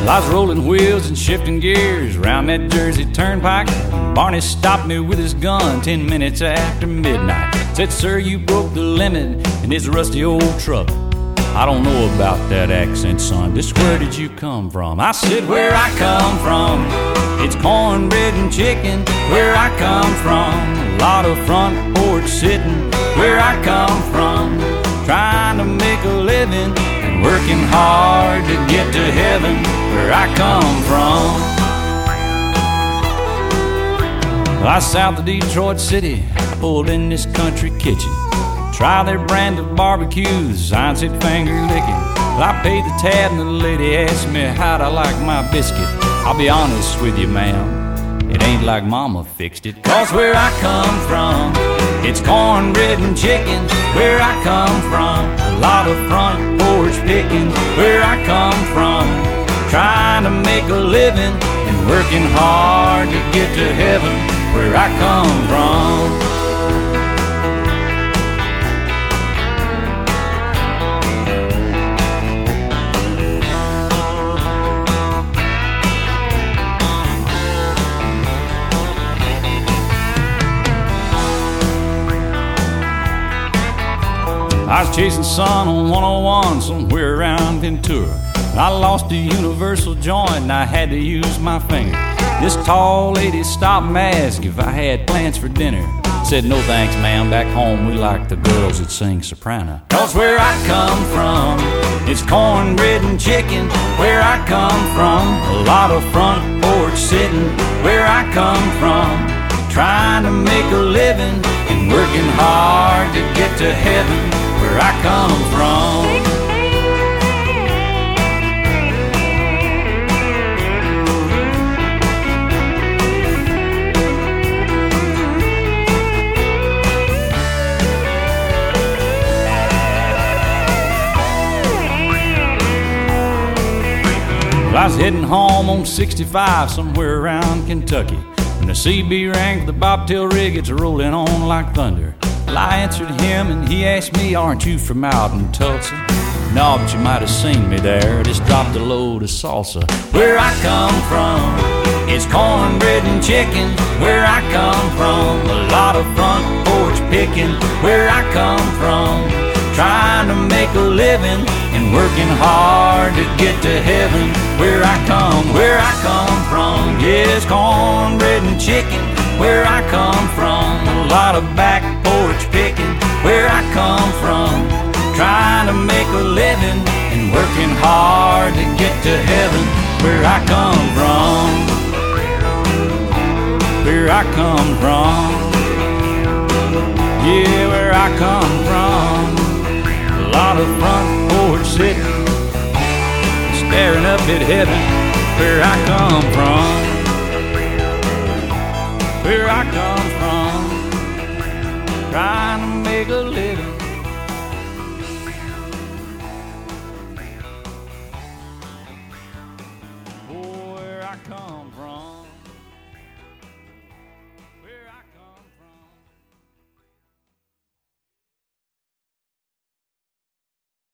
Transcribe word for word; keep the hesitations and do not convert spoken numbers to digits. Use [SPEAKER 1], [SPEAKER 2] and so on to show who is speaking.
[SPEAKER 1] I was rolling wheels and shifting gears round that Jersey turnpike. Barney stopped me with his gun ten minutes after midnight. Said, sir, you broke the limit in this rusty old truck. I don't know about that accent, son. Just where did you come from? I said, where I come from, it's cornbread and chicken. Where I come from, a lot of front porch sitting. Where I come from, trying to make a living and working hard to get to heaven. Where I come from. I was south of Detroit City, pulled in this country kitchen. Try their brand of barbecues, sign said finger licking. Well, I paid the tab and the lady asked me how'd I like my biscuit. I'll be honest with you, ma'am, it ain't like mama fixed it. Cause where I come from, it's cornbread and chicken. Where I come from, a lot of front porch picking. Where I come from, trying to make a living and working hard to get to heaven. Where I come from. I was chasing sun on one oh one somewhere around Ventura. I lost a universal joint and I had to use my finger. This tall lady stopped and asked if I had plans for dinner. Said, no thanks, ma'am, back home we like the girls that sing soprano. Cause where I come from, it's cornbread and chicken. Where I come from, a lot of front porch sitting. Where I come from, trying to make a living and working hard to get to heaven. Where I come from. I was heading home on sixty-five somewhere around Kentucky when the C B rang for the bobtail rig. It's rolling on like thunder. Well, I answered him and he asked me, aren't you from out in Tulsa? No, but you might have seen me there. Just dropped a load of salsa. Where I come from, it's cornbread and chicken. Where I come from, a lot of front porch picking. Where I come from, trying to make a living and working hard to get to heaven. Where I come, where I come from, yes, cornbread and chicken. Where I come from, a lot of back porch picking. Where I come from, trying to make a living and working hard to get to heaven. Where I come from, where I come from, yeah, where I come from. A lot of front porch sitting, staring up at heaven. Where I come from, where I come from, trying to make a living